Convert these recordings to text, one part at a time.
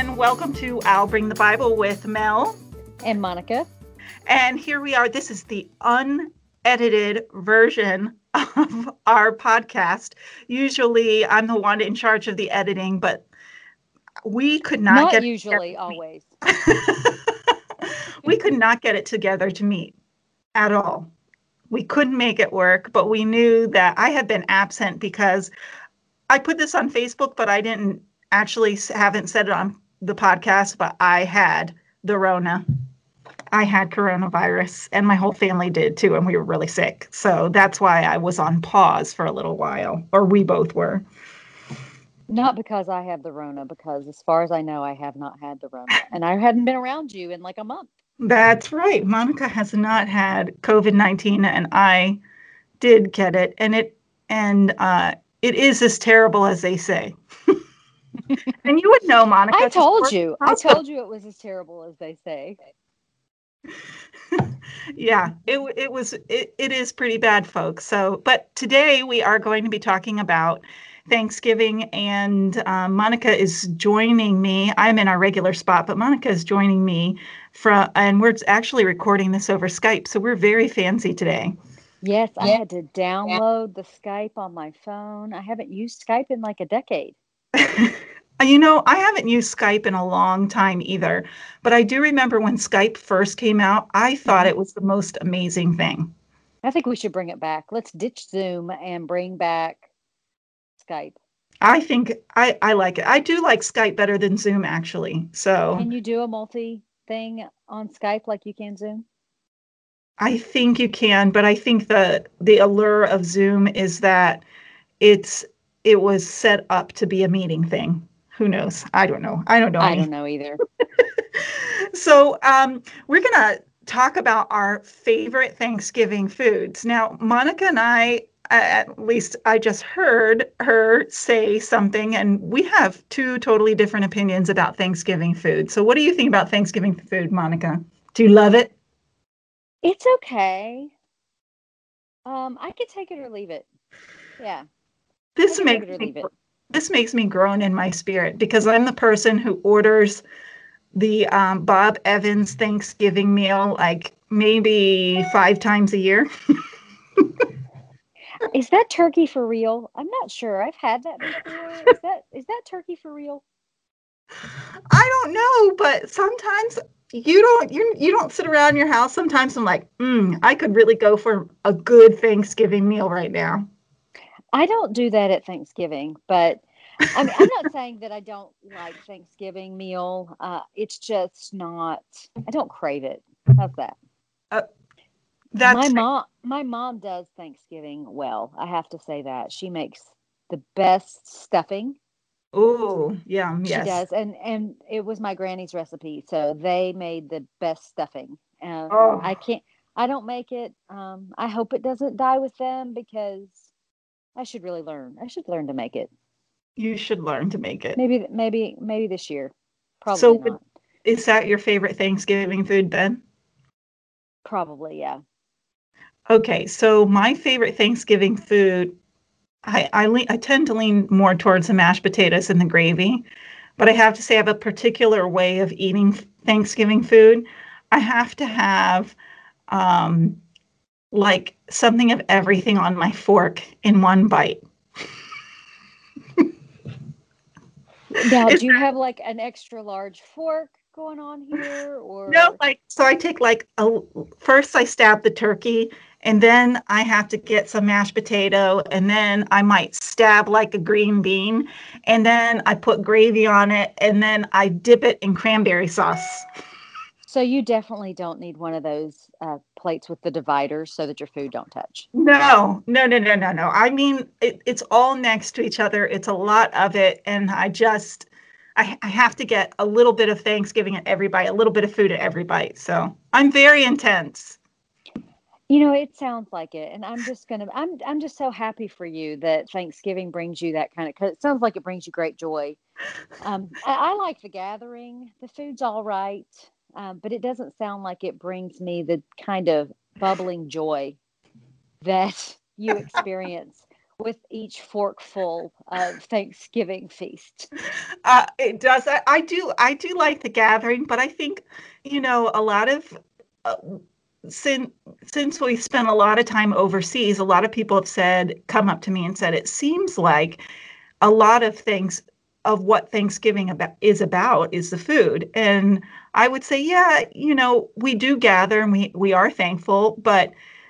and welcome to I'll Bring the Bible with Mel and Monica. And here we are. This is the unedited version of our podcast. Usually I'm the one in charge of the editing, but we could not get usually, always. We could not get it together to meet at all. We couldn't make it work, but we knew that I had been absent because I put this on Facebook, but I didn't haven't said it on the podcast, but I had the Rona. I had coronavirus and my whole family did too. And we were really sick. So that's why I was on pause for a little while, or we both were. Not because I have the Rona, because as far as I know, I have not had the Rona. And I hadn't been around you in like a month. That's right. Monica has not had COVID-19 and I did get it. And it is as terrible as they say. And you would know, Monica. I told you it was as terrible as they say. Yeah, it is pretty bad, folks. So, but today we are going to be talking about Thanksgiving, and Monica is joining me. I'm in our regular spot, but Monica is joining me and we're actually recording this over Skype. So we're very fancy today. Yes, I had to download the Skype on my phone. I haven't used Skype in like a decade. You know, I haven't used Skype in a long time either, but I do remember when Skype first came out, I thought it was the most amazing thing. I think we should bring it back. Let's ditch Zoom and bring back Skype. I think I like it. I do like Skype better than Zoom, actually. So can you do a multi thing on Skype like you can Zoom? I think you can, but I think the allure of Zoom is that it was set up to be a meeting thing. Who knows? I don't know. I don't know. I don't know either. So we're going to talk about our favorite Thanksgiving foods. Now, Monica and I, at least I just heard her say something, and we have two totally different opinions about Thanksgiving food. So what do you think about Thanksgiving food, Monica? Do you love it? It's okay. I could take it or leave it. Yeah. This makes me groan in my spirit because I'm the person who orders the Bob Evans Thanksgiving meal like maybe 5 times a year. Is that turkey for real? I'm not sure. I've had that before. Is that turkey for real? I don't know, but sometimes you don't sit around your house. Sometimes I'm like, I could really go for a good Thanksgiving meal right now. I don't do that at Thanksgiving, but I mean, I'm not saying that I don't like Thanksgiving meal. It's just not, I don't crave it. How's that? My mom does Thanksgiving well. I have to say that. She makes the best stuffing. Oh, yeah, yes. She does. And it was my granny's recipe. So they made the best stuffing. I don't make it. I hope it doesn't die with them because I should really learn. I should learn to make it. You should learn to make it. Maybe this year. Probably so not. Is that your favorite Thanksgiving food, Ben? Probably, yeah. Okay, so my favorite Thanksgiving food, I tend to lean more towards the mashed potatoes and the gravy, but I have to say I have a particular way of eating Thanksgiving food. I have to have like something of everything on my fork in one bite. Now, do you have like an extra large fork going on here, or no? So I take first I stab the turkey, and then I have to get some mashed potato, and then I might stab like a green bean, and then I put gravy on it, and then I dip it in cranberry sauce. So you definitely don't need one of those plates with the dividers so that your food don't touch. No. I mean, it's all next to each other. It's a lot of it. And I have to get a little bit of Thanksgiving at every bite, a little bit of food at every bite. So I'm very intense. You know, it sounds like it. And I'm just so happy for you that Thanksgiving brings you that kind of, because it sounds like it brings you great joy. I like the gathering. The food's all right. But it doesn't sound like it brings me the kind of bubbling joy that you experience with each forkful of Thanksgiving feast. It does. I do like the gathering, but I think, a lot of uh, since we spent a lot of time overseas, a lot of people have come up to me and said, it seems like a lot of things of what Thanksgiving about is the food. And I would say, yeah, we do gather and we are thankful, but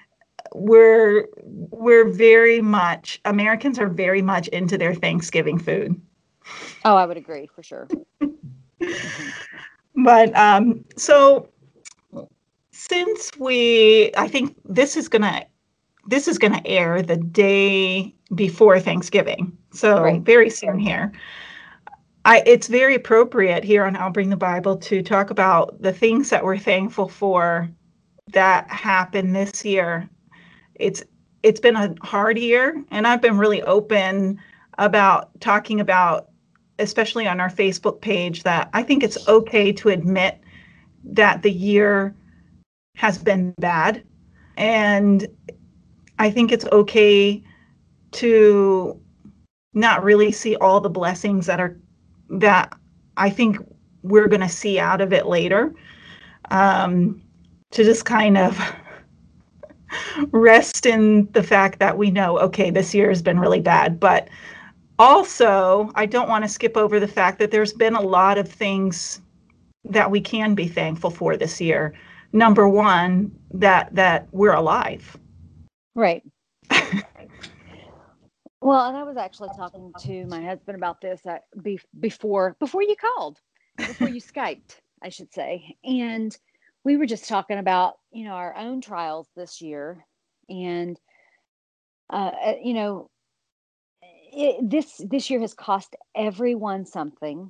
we're very much Americans are very much into their Thanksgiving food. Oh, I would agree for sure. Hmm. But so since I think this is gonna air the day before Thanksgiving, so Right. very soon here. It's very appropriate here on I'll Bring the Bible to talk about the things that we're thankful for that happened this year. It's it's been a hard year, and I've been really open about talking about, especially on our Facebook page, that I think it's okay to admit that the year has been bad. And I think it's okay to not really see all the blessings that I think we're going to see out of it later. Um, to just kind of rest in the fact that we know, okay, this year has been really bad. But also, I don't want to skip over the fact that there's been a lot of things that we can be thankful for this year. Number one, that we're alive. Right. Well, and I was actually talking to my husband about this before you called, before you Skyped, I should say. And we were just talking about, our own trials this year. And, uh, uh, you know, this year has cost everyone something,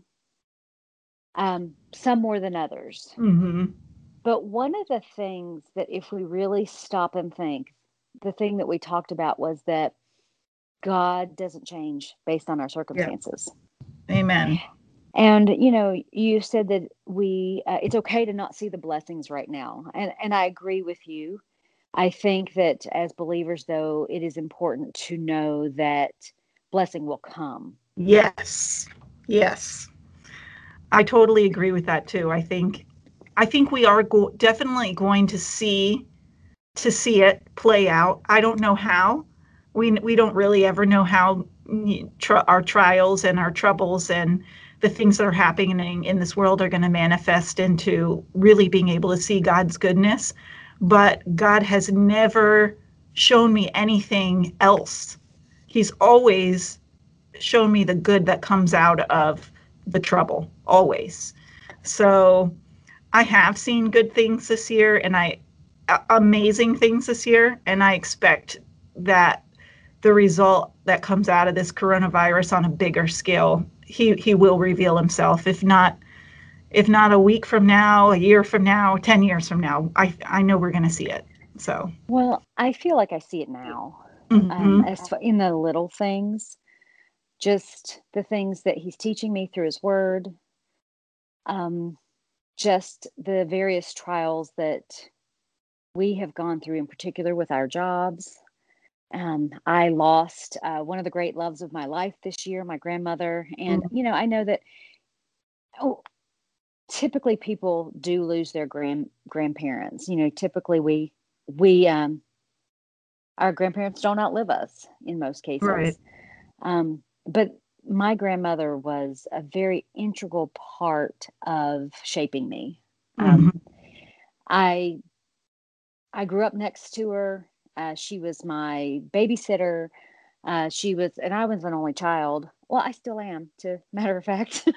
some more than others. Mm-hmm. But one of the things that, if we really stop and think, the thing that we talked about was that God doesn't change based on our Yeah. circumstances. Amen. And you said that it's okay to not see the blessings right now, and I agree with you. I think that as believers, though, it is important to know that blessing will come. Yes. Yes. I totally agree with that too. I think we are definitely going to see it play out. I don't know how. We don't really ever know how our trials and our troubles and the things that are happening in this world are going to manifest into really being able to see God's goodness. But God has never shown me anything else. He's always shown me the good that comes out of the trouble, always. So I have seen good things this year, and amazing things this year, and I expect that the result that comes out of this coronavirus on a bigger scale, he will reveal himself. If not a week from now, a year from now, 10 years from now, I know we're going to see it. So, Well, I feel like I see it now, mhm. in the little things, just the things that He's teaching me through His Word, um, just the various trials that we have gone through, in particular with our jobs. I lost one of the great loves of my life this year, my grandmother. And, I know that, oh, typically people do lose their grandparents. Typically we our grandparents don't outlive us in most Right. cases. But my grandmother was a very integral part of shaping me. Hmm. Um, I I grew up next to her. She was my babysitter. And I was an only child. Well, I still am, to matter of fact.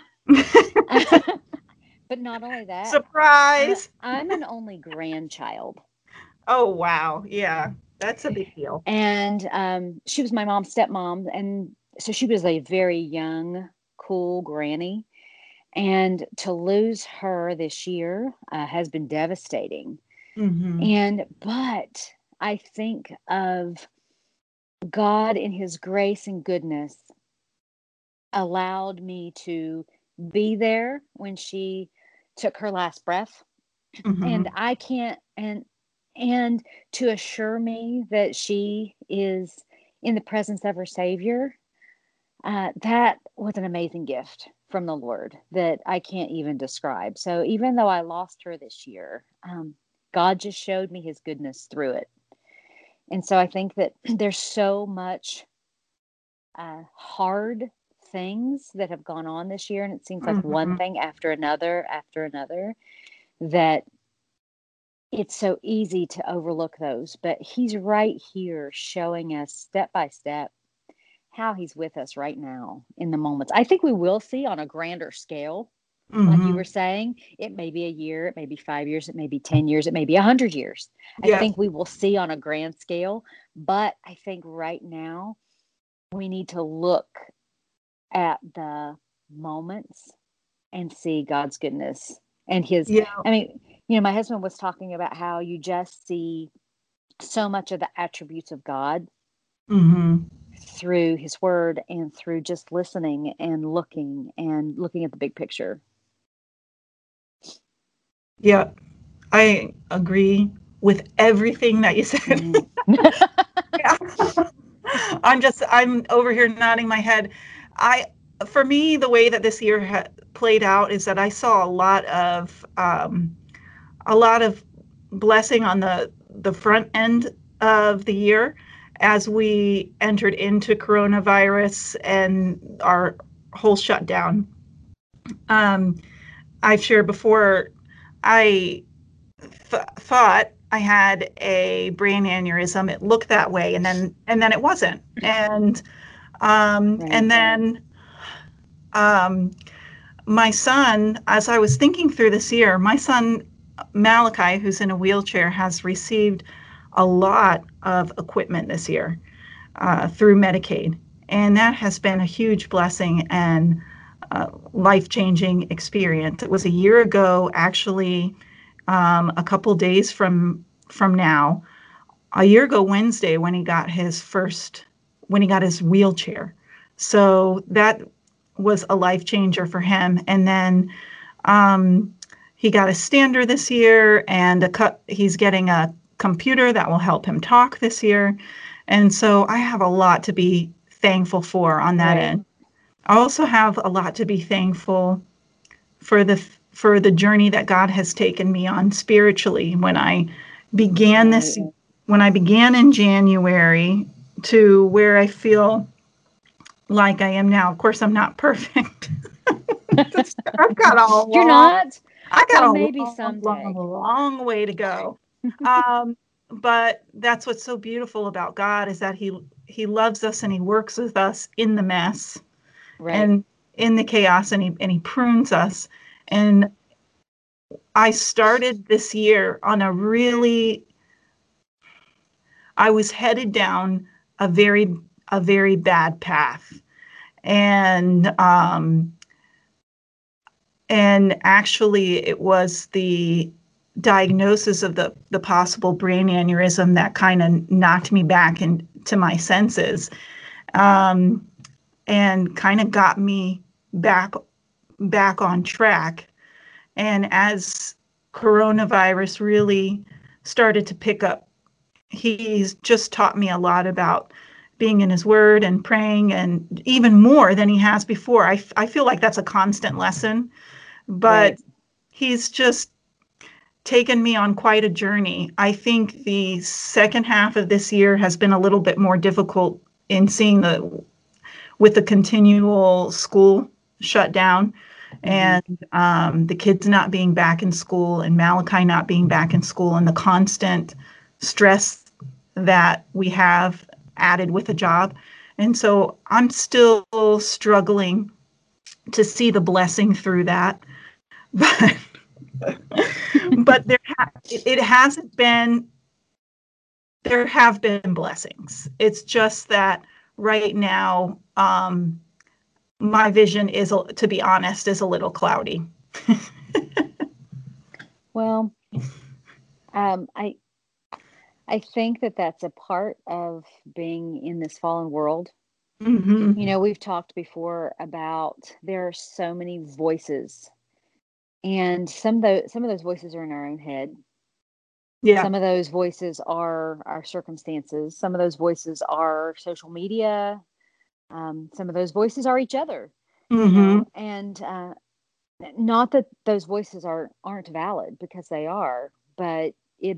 But not only that, Surprise. I'm an only grandchild. Oh, wow. Yeah, that's a big deal. And she was my mom's stepmom. And so she was a very young, cool granny. And to lose her this year has been devastating. Hmm. But I think of God in His grace and goodness allowed me to be there when she took her last breath. And Hmm. I can't, and to assure me that she is in the presence of her Savior, that was an amazing gift from the Lord that I can't even describe. So even though I lost her this year, God just showed me his goodness through it. And so I think that there's so much hard things that have gone on this year, and it seems like one thing after another, that it's so easy to overlook those. But he's right here showing us step by step how he's with us right now in the moments. I think we will see on a grander scale, like you were saying, it may be a year, it may be 5 years, it may be 10 years, it may be 100 years. I think we will see on a grand scale, but I think right now we need to look at the moments and see God's goodness and his, I mean, my husband was talking about how you just see so much of the attributes of God through his word and through just listening and looking at the big picture. Yeah, I agree with everything that you said. I'm over here nodding my head. For me, the way that this year played out is that I saw a lot of blessing on the front end of the year as we entered into coronavirus and our whole shutdown. I've shared before, I thought I had a brain aneurysm. It looked that way, and then it wasn't. And then my son, as I was thinking through this year, my son Malachi, who's in a wheelchair, has received a lot of equipment this year through Medicaid, and that has been a huge blessing and life-changing experience. It was a year ago, actually, a couple days from now, a year ago Wednesday, when he got his wheelchair. So that was a life changer for him. And then he got a stander this year, and he's getting a computer that will help him talk this year. And so I have a lot to be thankful for on that end. I also have a lot to be thankful for the journey that God has taken me on spiritually. When I began in January to where I feel like I am now. Of course, I'm not perfect. I've got a You're not. I got a maybe someday. long way to go. But that's what's so beautiful about God, is that he loves us and he works with us in the mess and in the chaos, and he prunes us. And I started this year on I was headed down a very bad path. And actually it was the diagnosis of the possible brain aneurysm that kind of knocked me back into my senses, and kind of got me back on track. And as coronavirus really started to pick up, he's just taught me a lot about being in his word and praying, and even more than he has before. I feel like that's a constant lesson, but he's just taken me on quite a journey. I think the second half of this year has been a little bit more difficult in seeing with the continual school shutdown, and the kids not being back in school, and Malachi not being back in school, and the constant stress that we have added with a job. And so I'm still struggling to see the blessing through that. But there have been blessings. It's just that right now, my vision is, to be honest, is a little cloudy. Well, I think that that's a part of being in this fallen world. We've talked before about there are so many voices, and some of those voices are in our own head. Yeah. Some of those voices are our circumstances. Some of those voices are social media. Some of those voices are each other, Mm-hmm. and not that those voices aren't valid, because they are, but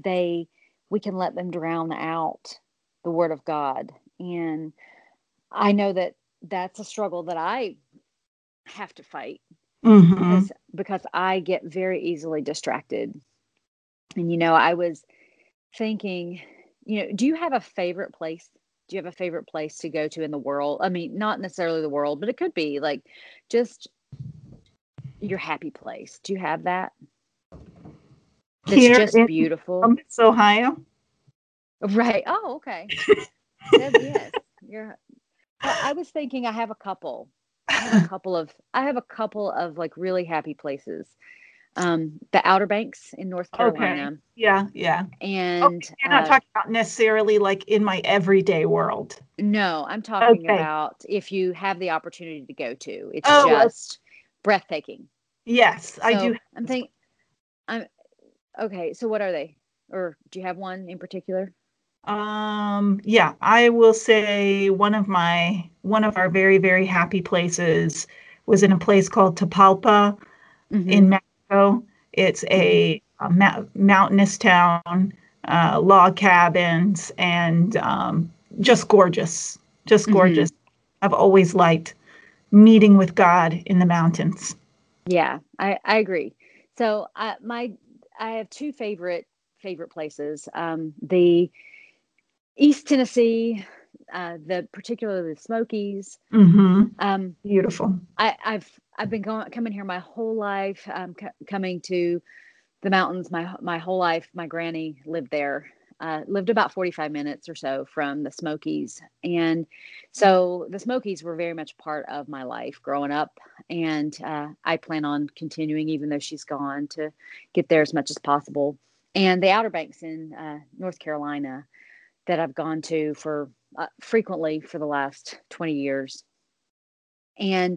we can let them drown out the word of God. And I know that that's a struggle that I have to fight, Mm-hmm. because I get very easily distracted. And I was thinking, do you have a favorite place? Do you have a favorite place to go to in the world? I mean, not necessarily the world, but it could be like just your happy place. Do you have that? That's Here just in beautiful. Columbus, Ohio. Right. Oh, okay. Yes. You're Well, I was thinking I have a couple. I have a couple of like really happy places. The Outer Banks in North Okay. Carolina, Yeah, yeah. and Okay, you're not talking about necessarily like in my everyday world. no, I'm talking Okay. about if you have the opportunity to go to. It's Oh, just breathtaking. yes, I do. So I'm okay. So what are they? Or do you have one in particular? Yeah, I will say one of our very, very happy places was in a place called Tapalpa Mm-hmm. in Mexico. It's Mm-hmm. a mountainous town, log cabins, and just gorgeous, just Mm-hmm. gorgeous. I've always liked meeting with God in the mountains. Yeah, I agree. So I have two favorite places. The East Tennessee, the particularly the Smokies. Hmm. Um, Beautiful. I've been coming here my whole life. Coming to the mountains my whole life. My granny lived there. Lived about 45 minutes or so from the Smokies, and so the Smokies were very much part of my life growing up. And I plan on continuing, even though she's gone, to get there as much as possible. And the Outer Banks in North Carolina, that I've gone to for frequently for the last 20 years. And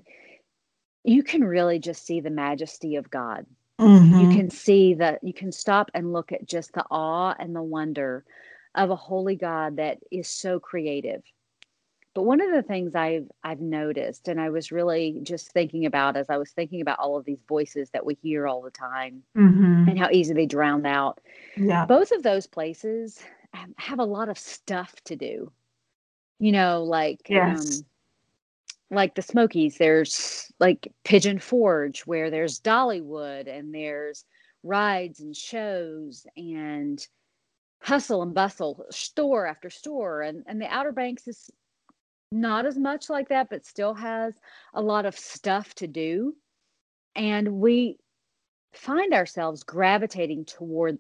you can really just see the majesty of God. Hmm. You can stop and look at just the awe and the wonder of a holy God that is so creative. But one of the things I've noticed, and I was really just thinking about as I was thinking about all of these voices that we hear all the time and Hmm. how easy they drown out, Yeah. both of those places have a lot of stuff to do. You know, Yes. like the Smokies, there's like Pigeon Forge where there's Dollywood and there's rides and shows and hustle and bustle, store after store. And the Outer Banks is not as much like that, but still has a lot of stuff to do. And we find ourselves gravitating toward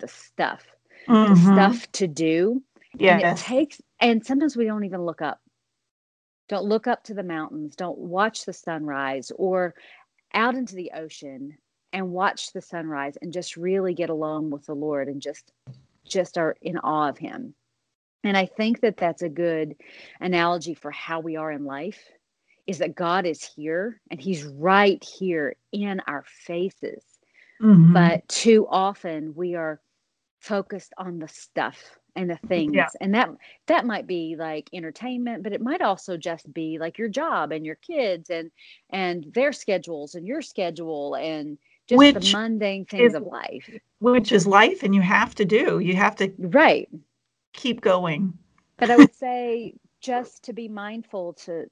the Hmm. stuff to do. Yes. And sometimes we don't even look up. Don't look up to the mountains. Don't watch the sunrise or out into the ocean and watch the sunrise and just really get alone with the Lord and just are in awe of him. And I think that that's a good analogy for how we are in life, is that God is here and he's right here in our faces. Hmm. But too often we are focused on the stuff and the Yeah. things, and that might be like entertainment, but it might also just be like your job and your kids and their schedules and your schedule and just the Which mundane things is of life. life, and you have to do. You have to Right. keep going. But I would say just to be mindful to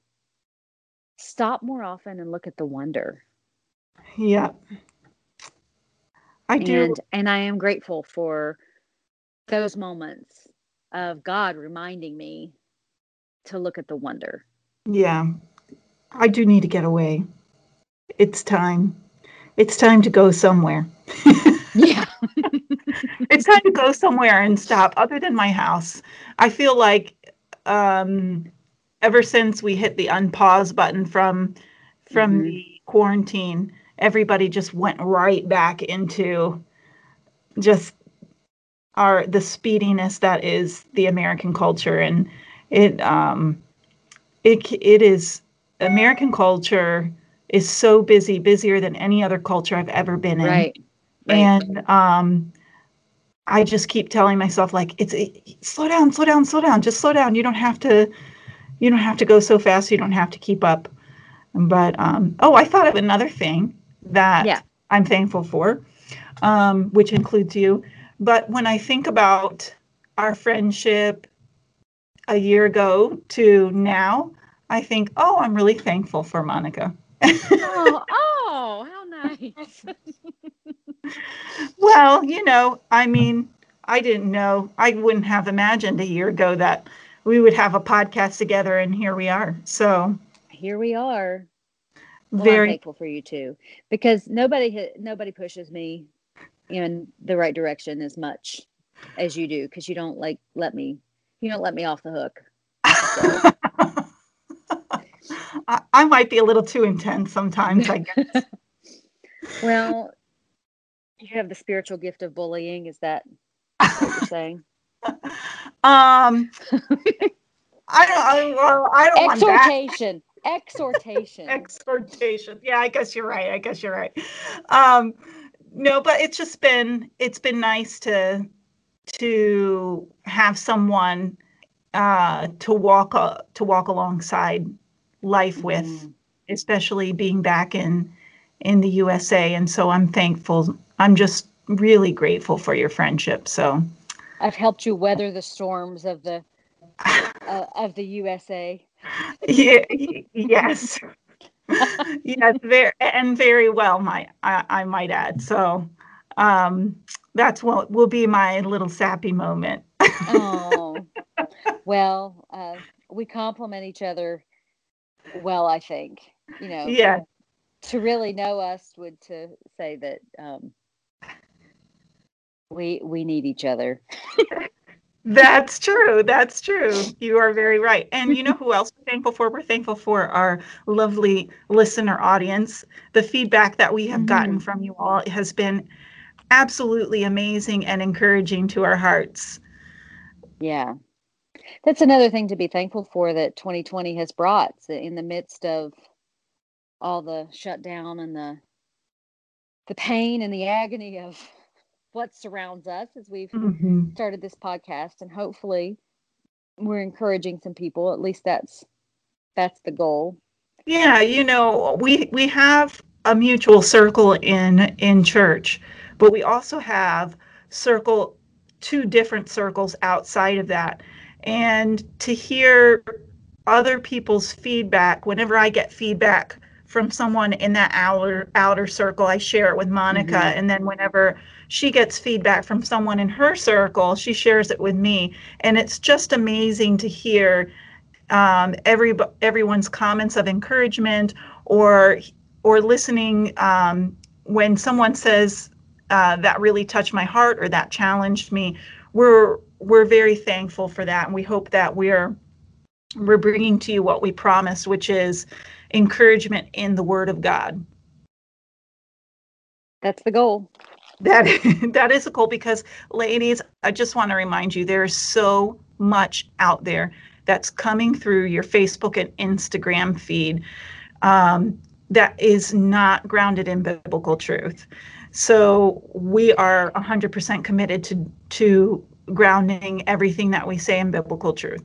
stop more often and look at the wonder. Yeah, I do. And I am grateful for those moments of God reminding me to look at the wonder. Yeah, I do need to get away. It's time. It's time to go somewhere. Yeah. It's time to go somewhere and stop other than my house. I feel like um, ever since we hit the unpause button from Mhm. the quarantine, everybody just went right back into just the speediness that is the American culture, and it it is American culture is so busy, busier than any other culture I've ever been in, Right. Right. and I just keep telling myself like slow down, slow down, slow down, just slow down. You don't have to go so fast. You don't have to keep up. But I thought of another thing that Yeah. I'm thankful for, which includes you. But when I think about our friendship a year ago to now, I think, oh, I'm really thankful for Monica. How nice. Well, I mean, I didn't know, I wouldn't have imagined a year ago that we would have a podcast together, and here we are. So Here we are. Well, I'm very, thankful for you too, because nobody pushes me in the right direction as much as you do, because you don't let me off the hook. So I might be a little too intense sometimes, I guess. well, you have the spiritual gift of bullying. Is that what you're saying? Um, I don't want that Exhortation. exhortation. Yeah, I guess you're right. I guess you're right. Um, no, but it's been nice to have someone to walk alongside life with, Mm. especially being back in the USA. And so I'm thankful. I'm just really grateful for your friendship. So I've helped you weather the storms of the USA. yeah, yes, yes, very well. I might add. So um, that's what will be my little sappy moment. Oh, well, we complement each other well, I think. Yeah, To really know us would to say that we need each other. that's true. That's true. You are very right. And you know who else we're thankful for? We're thankful for our lovely listener audience. The feedback that we have gotten Hmm. from you all has been absolutely amazing and encouraging to our hearts. Yeah, that's another thing to be thankful for that 2020 has brought in the midst of all the shutdown and the pain and the agony of what surrounds us as we've Mhm. started this podcast, and hopefully we're encouraging some people. At least that's the goal. Yeah, we have a mutual circle in church, but we also have circle two different circles outside of that. And to hear other people's feedback, whenever I get feedback from someone in that outer circle, I share it with Monica. Hmm. And then whenever she gets feedback from someone in her circle, she shares it with me. And it's just amazing to hear everyone's comments of encouragement, or listening when someone says that really touched my heart or that challenged me. We're very thankful for that, and we hope that we're bringing to you what we promised, which is encouragement in the Word of God. That's the goal. That that is a goal, because ladies, I just want to remind you, there is so much out there that's coming through your Facebook and Instagram feed, that is not grounded in biblical truth. So we are 100% committed to grounding everything that we say in biblical truth.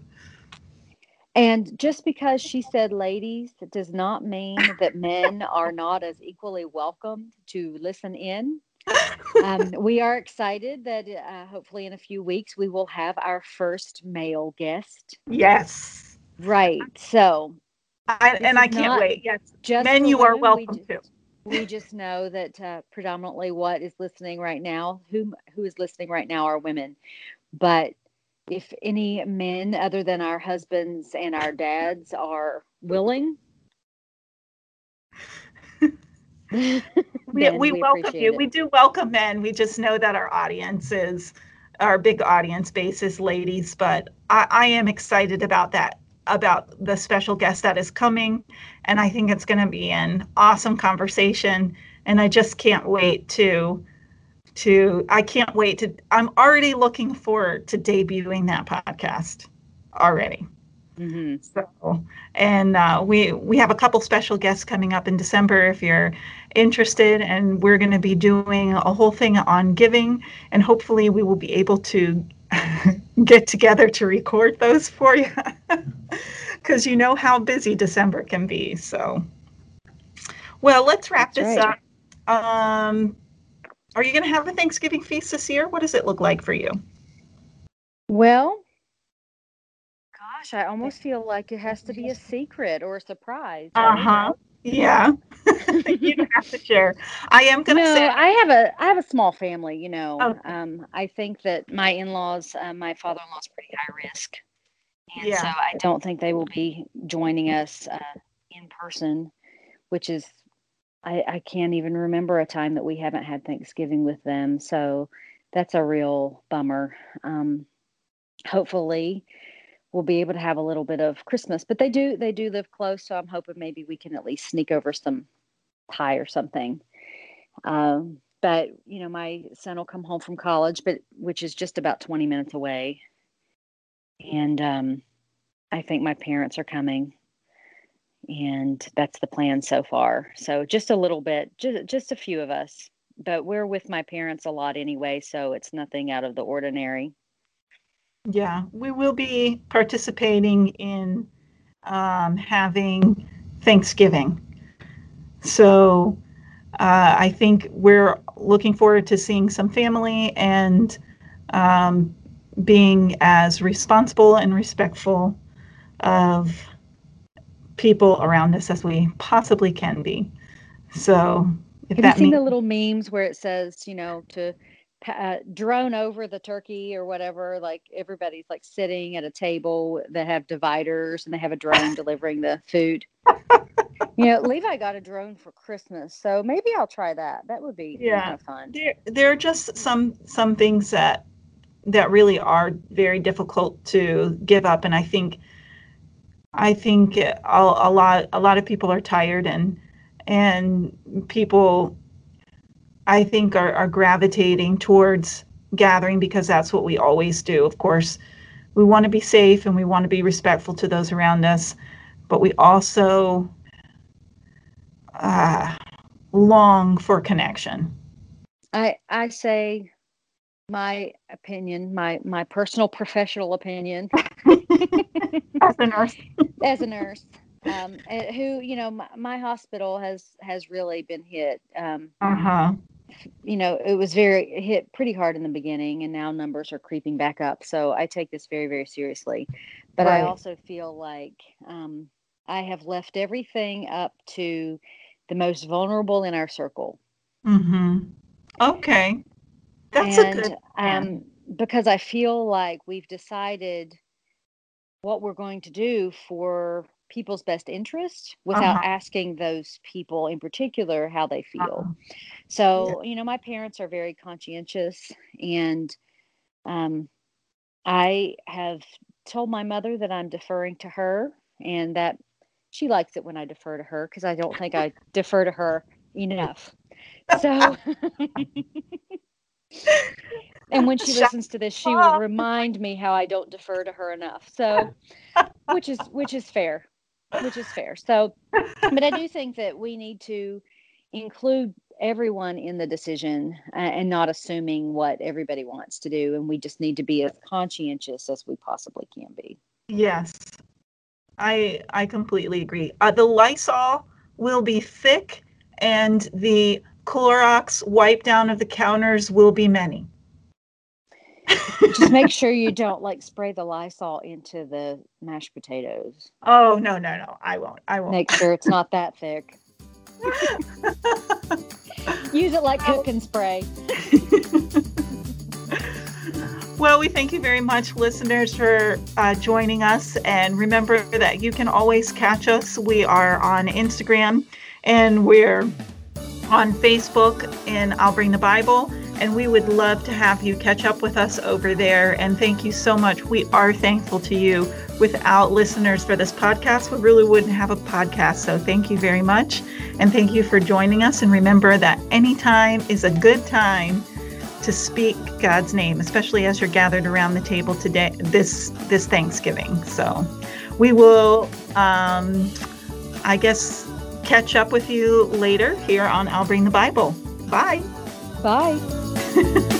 And just because she said ladies, it does not mean that men are not as equally welcome to listen in. We are excited that hopefully in a few weeks we will have our first male guest. Yes. Right. So this And I is can't not wait. Yes. just Men, for you are women. welcome too. We just know that predominantly what is listening right now, who is listening right now, are women. But if any men other than our husbands and our dads are willing, then We we welcome appreciate you. it. We do welcome men. We just know that our big audience base is ladies, but I am excited about that, about the special guest that is coming. And I think it's going to be an awesome conversation. And I just can't wait I can't wait I'm already looking forward to debuting that podcast already. Mm-hmm. So, and we have a couple special guests coming up in December if you're interested, and we're going to be doing a whole thing on giving, and hopefully we will be able to get together to record those for you, because you know how busy December can be. So, well, let's wrap That's this right. up. Are you going to have a Thanksgiving feast this year? What does it look like for you? Well, gosh, I almost feel like it has to be a secret or a surprise, right? Uh-huh. Yeah. You don't have to share. I am going to say, No, I have a small family, you know. okay, I think that my in-laws, my father-in-law's pretty high risk, and so yeah. I don't think they will be joining us in person, which is I can't even remember a time that we haven't had Thanksgiving with them. So that's a real bummer. Hopefully we'll be able to have a little bit of Christmas, but they do live close, so I'm hoping maybe we can at least sneak over some pie or something. But my son will come home from college, but which is just about 20 minutes away, and I think my parents are coming, and that's the plan so far. So just a little bit, just a few of us, but we're with my parents a lot anyway, so it's nothing out of the ordinary. Yeah, we will be participating in having Thanksgiving. So I think we're looking forward to seeing some family and um, being as responsible and respectful of people around us as we possibly can be. So if Have you that seen means, the little memes where it says, to drone over the turkey or whatever? Like everybody's like sitting at a table that have dividers and they have a drone delivering the food. Levi got a drone for Christmas, so maybe I'll try that. That would be yeah, kind of fun. there are just some things that really are very difficult to give up, and I think a lot of people are tired, and people I think are gravitating towards gathering because that's what we always do. Of course, we want to be safe and we want to be respectful to those around us, but we also uh, long for connection. I say my opinion, my personal professional opinion As a nurse. as a nurse, who my hospital has really been hit. Uh-huh. It was very hit pretty hard in the beginning, and now numbers are creeping back up. So I take this very, very seriously. But I Right. also feel like I have left everything up to the most vulnerable in our circle. Mm-hmm. Okay. That's a good And plan. because I feel like we've decided what we're going to do for people's best interest without Uh-huh. asking those people in particular how they feel. Uh-huh. Yeah. So, my parents are very conscientious, and um, I have told my mother that I'm deferring to her, and that she likes it when I defer to her because I don't think I defer to her enough. So, and when she Shut listens to this, she will up. remind me how I don't defer to her enough. So, which is fair, which is fair. So, but I do think that we need to include everyone in the decision, and not assuming what everybody wants to do. And we just need to be as conscientious as we possibly can be. Yes, I completely agree. The Lysol will be thick, and the Clorox wipe down of the counters will be many. Just make sure you don't like spray the Lysol into the mashed potatoes. Oh, no, no, no. I won't. I won't. Make sure it's not that thick. Use it like cooking spray. Well, we thank you very much, listeners, for joining us. And remember that you can always catch us. We are on Instagram and we're on Facebook, and I'll Bring the Bible. And we would love to have you catch up with us over there. And thank you so much. We are thankful to you. Without listeners for this podcast, we really wouldn't have a podcast. So thank you very much. And thank you for joining us. And remember that any time is a good time to speak God's name, especially as you're gathered around the table today, this Thanksgiving. So We will, I guess, catch up with you later here on I'll Bring the Bible. Bye. Bye.